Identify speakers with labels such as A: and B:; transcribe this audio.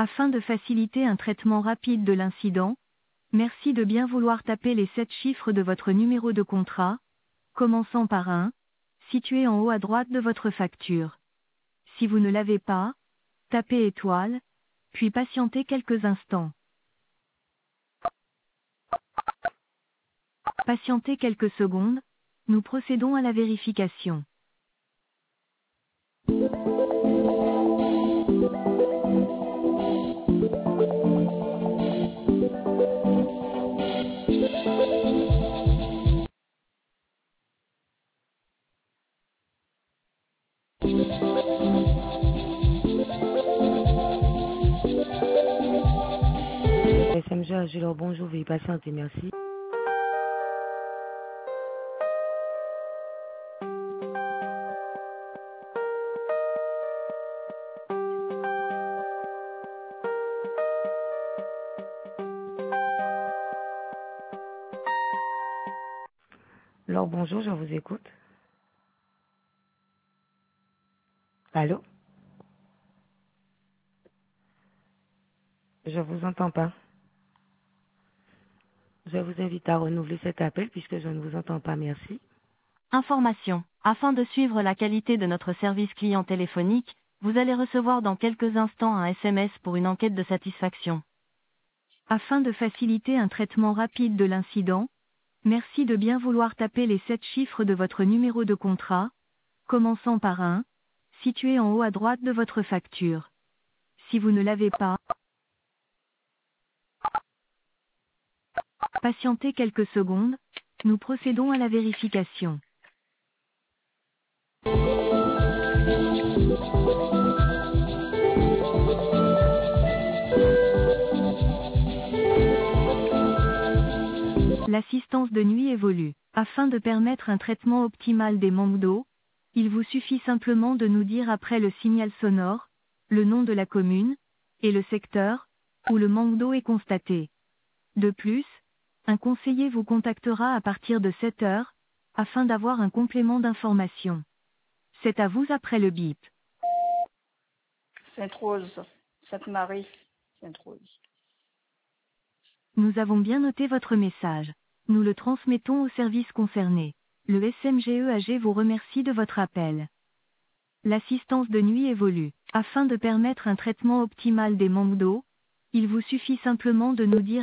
A: Afin de faciliter un traitement rapide de l'incident, merci de bien vouloir taper les 7 chiffres de votre numéro de contrat, commençant par 1, situé en haut à droite de votre facture. Si vous ne l'avez pas, tapez étoile, puis patientez quelques instants. Patientez quelques secondes, nous procédons à la vérification.
B: SMG Agilor, bonjour, veuillez patienter, merci. Alors bonjour, je vous écoute. Allô? Je vous entends pas. Je vous invite à renouveler cet appel puisque je ne vous entends pas, merci.
A: Information. Afin de suivre la qualité de notre service client téléphonique, vous allez recevoir dans quelques instants un SMS pour une enquête de satisfaction. Afin de faciliter un traitement rapide de l'incident, merci de bien vouloir taper les 7 chiffres de votre numéro de contrat, commençant par 1, situé en haut à droite de votre facture. Si vous ne l'avez pas, patientez quelques secondes, nous procédons à la vérification. L'assistance de nuit évolue. Afin de permettre un traitement optimal des manques d'eau, il vous suffit simplement de nous dire après le signal sonore, le nom de la commune, et le secteur, où le manque d'eau est constaté. De plus, un conseiller vous contactera à partir de 7 heures, afin d'avoir un complément d'information. C'est à vous après le bip.
C: Sainte-Rose, Sainte-Marie, Sainte-Rose.
A: Nous avons bien noté votre message. Nous le transmettons au service concerné. Le SMGEAG vous remercie de votre appel. L'assistance de nuit évolue. Afin de permettre un traitement optimal des manques d'eau, il vous suffit simplement de nous dire